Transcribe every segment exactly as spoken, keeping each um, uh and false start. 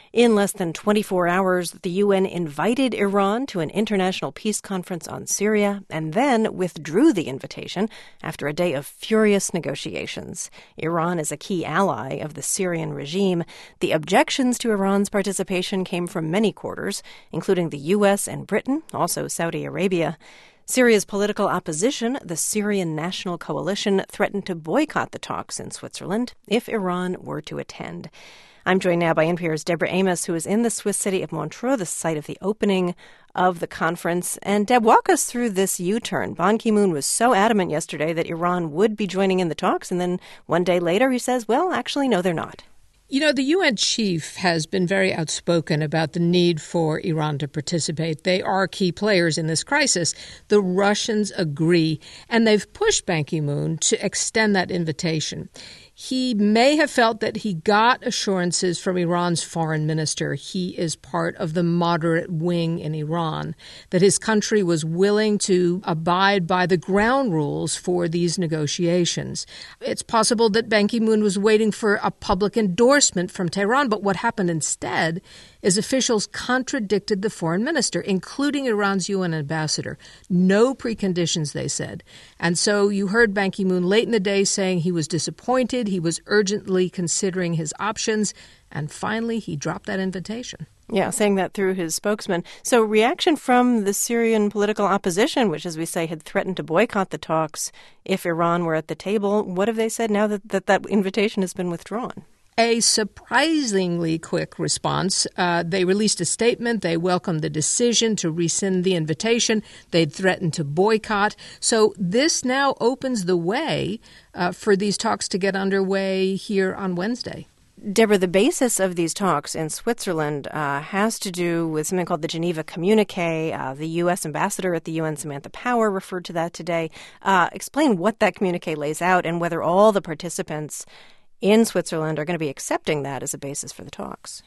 In less than twenty-four hours, the U N invited Iran to an international peace conference on Syria and then withdrew the invitation after a day of furious negotiations. Iran is a key ally of the Syrian regime. The objections to Iran's participation came from many quarters, including the U S and Britain, also Saudi Arabia. Syria's political opposition, the Syrian National Coalition, threatened to boycott the talks in Switzerland if Iran were to attend. I'm joined now by N P R's Deborah Amos, who is in the Swiss city of Montreux, the site of the opening of the conference. And Deb, walk us through this U-turn. Ban Ki-moon was so adamant yesterday that Iran would be joining in the talks, and then one day later he says, well, actually, no, they're not. You know, the U N chief has been very outspoken about the need for Iran to participate. They are key players in this crisis. The Russians agree, and they've pushed Ban Ki-moon to extend that invitation. He may have felt that he got assurances from Iran's foreign minister. He is part of the moderate wing in Iran, that his country was willing to abide by the ground rules for these negotiations. It's possible that Ban Ki-moon was waiting for a public endorsement from Tehran, but what happened instead is officials contradicted the foreign minister, including Iran's U N ambassador. No preconditions, they said. And so you heard Ban Ki-moon late in the day saying he was disappointed. He was urgently considering his options. And finally, he dropped that invitation. Yeah, saying that through his spokesman. So reaction from the Syrian political opposition, which, as we say, had threatened to boycott the talks if Iran were at the table. What have they said now that that, that invitation has been withdrawn? A surprisingly quick response. Uh, they released a statement. They welcomed the decision to rescind the invitation. They'd threatened to boycott. So this now opens the way uh, for these talks to get underway here on Wednesday. Deborah, the basis of these talks in Switzerland uh, has to do with something called the Geneva Communique. Uh, the U S ambassador at the U N, Samantha Power, referred to that today. Uh, explain what that communique lays out and whether all the participants in Switzerland are going to be accepting that as a basis for the talks.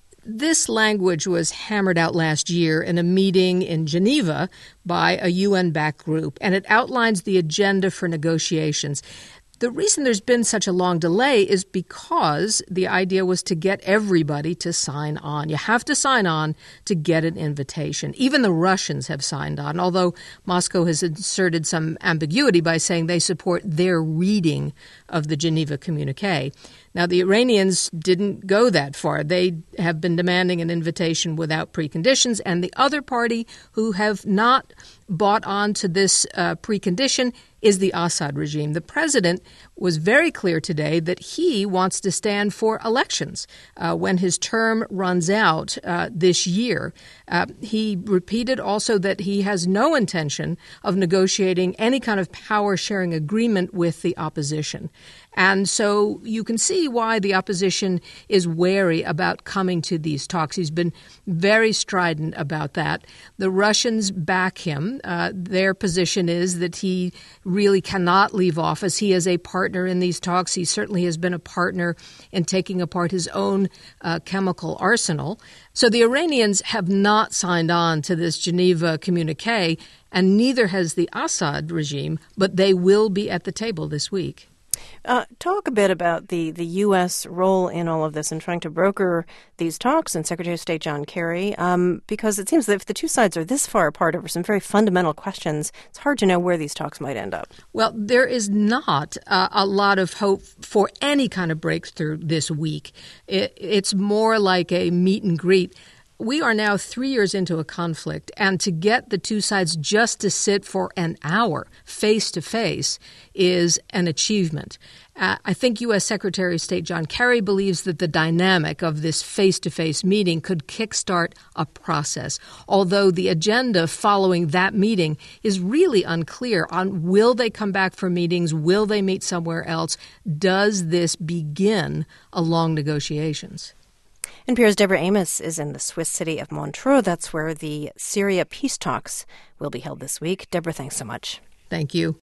This language was hammered out last year in a meeting in Geneva by a U N-backed group, and it outlines the agenda for negotiations. The reason there's been such a long delay is because the idea was to get everybody to sign on. You have to sign on to get an invitation. Even the Russians have signed on, although Moscow has inserted some ambiguity by saying they support their reading of the Geneva Communique. Now, the Iranians didn't go that far. They have been demanding an invitation without preconditions, and the other party who have not bought on to this uh, precondition is the Assad regime. The president was very clear today that he wants to stand for elections uh, when his term runs out uh, this year. Uh, he repeated also that he has no intention of negotiating any kind of power-sharing agreement with the opposition. And so you can see why the opposition is wary about coming to these talks. He's been very strident about that. The Russians back him. Uh, their position is that he really cannot leave office. He is a partner in these talks. He certainly has been a partner in taking apart his own uh, chemical arsenal. So the Iranians have not signed on to this Geneva Communique, and neither has the Assad regime, but they will be at the table this week. Uh, talk a bit about the, the U S role in all of this and trying to broker these talks, and Secretary of State John Kerry, um, because it seems that if the two sides are this far apart over some very fundamental questions, it's hard to know where these talks might end up. Well, there is not uh, a lot of hope for any kind of breakthrough this week. It, it's more like a meet and greet. We are now three years into a conflict, and to get the two sides just to sit for an hour face-to-face is an achievement. Uh, I think U S. Secretary of State John Kerry believes that the dynamic of this face-to-face meeting could kickstart a process, although the agenda following that meeting is really unclear on will they come back for meetings, will they meet somewhere else, does this begin a long negotiations? N P R's Deborah Amos is in the Swiss city of Montreux. That's where the Syria peace talks will be held this week. Deborah, thanks so much. Thank you.